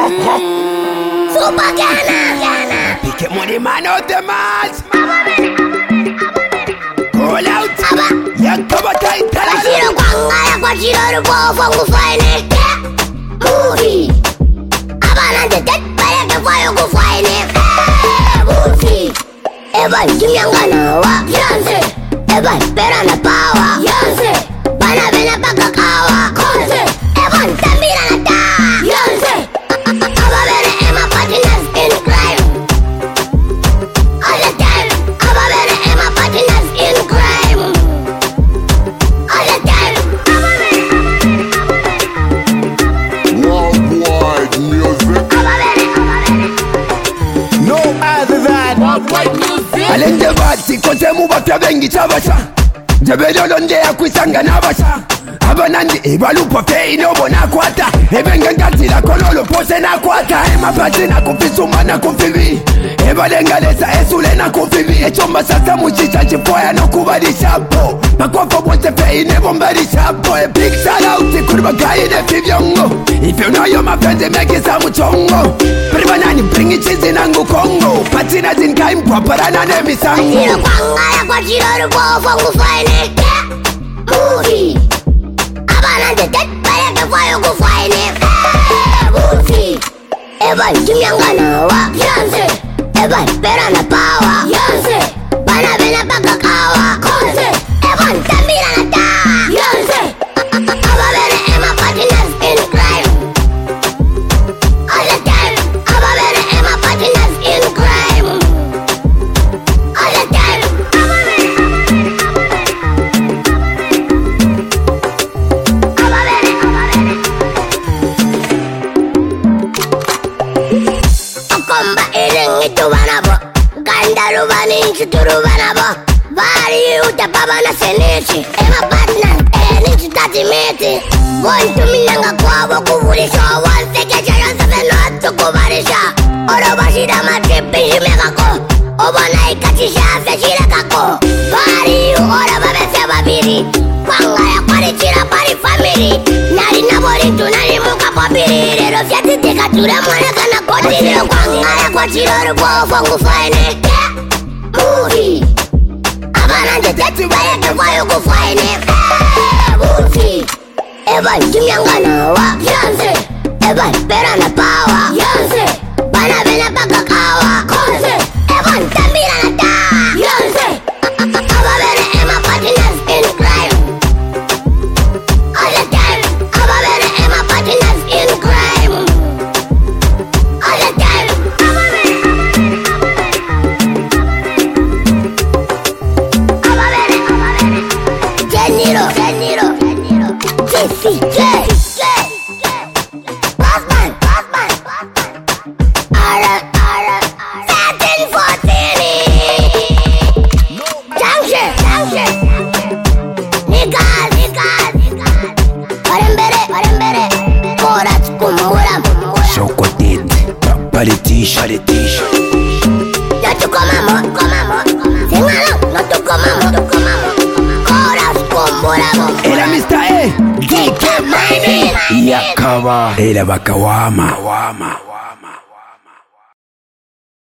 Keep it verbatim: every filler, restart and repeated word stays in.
Super Ghana. Pick it money man out the mass. Call out. Yakaba tight. Kwashiro kwangaya kwashiro rubofo ngufaine. Movie. Abana de tet bareke fayo ngufaine. Movie. Evan jimyangana wa Yanse. Evan perana power Yanse. Bana bena baka kawa Konse. Evan tambira na ta Yanse. Aba bene ema partners in crime. All the time. Aba bene ema partners in crime. All the time. Worldwide music. Aba bene, aba bene. No other than Worldwide music. Alende bati kote mubafya bengi chabasha. Jebelo nde ya kwisanga nabasha. Abanandi ibalupo fe inobona kwata. Ebenga ngati la kololo pose na kwata. Ema pati na kufisuma na kufivi. Ebalenga lesa esule na kufivi. Echomba sasa muchicha chipoya no kubalisha po. Makwafo bote fe inebombarisha po. A big shout out kurba gai ne fivyongo. If you know yo mafende megisa muchongo. Pribanani bringi chizi nangu Kongo. Patina zinkai mpaparana ne misango. Kwashiro kwangaya kwashiro rubofo ngufaine. Movie. Abana de tet bareke fayo ngufaine. Movie. Evan jimyangana wa Yanse. Evan perana power Yanse. Bana bena baka kawa Konse. Evan tambira na ta Yanse. Aba bene ema partners in crime. All the time. Aba bene ema partners in crime. All the time. Aba bene, aba bene. Aba bene, aba bene. Okomba iringi tubanabo. Gandaru bani chuturu banabo. Bari uta baba na senichi. Ema partners eni chutati meti. Going to minanga kwabo kuvurisha. Once kecha yonsa feno tukubarisha. Orobashida matripi shimekako. Obona ikachisha feshirikako. Bari oroba bese babiri. Kwangaya kwari chira pari family. Nari nabori tunari muka papiri. Rero fyati tika tura mwana kana kotiri. Kwangaya kwa chiro rubofo ngufaine. Movie. Abana de teti bareke fayo ngufaine. Movie. Evan jimyangana wa Yanse. Evan perana power Yanse. Bana bena baka kawa Konse. Evan tambira na ta Yanse. Aba bene ema partners in crime. All the time. Aba bene ema partners in crime. All the time. Aba bene, aba bene. Aba bene, Geniro, Geniro, Geniro. Jesse J. Bossman, Bossman, Bossman. Alright, alright, alright. Satin fourteen. Junction, junction. Niggas, niggas, niggas. Orembere, orembere. Korat kumbura, kumbura. Chocotit. Paletish, paletish. No tu comamos, comamos, comamos. Singalo, no tu comamos, tu comamos. Korat kumbura, kumbura. Era mister E D K Mining. Yakaba. Era bakawama.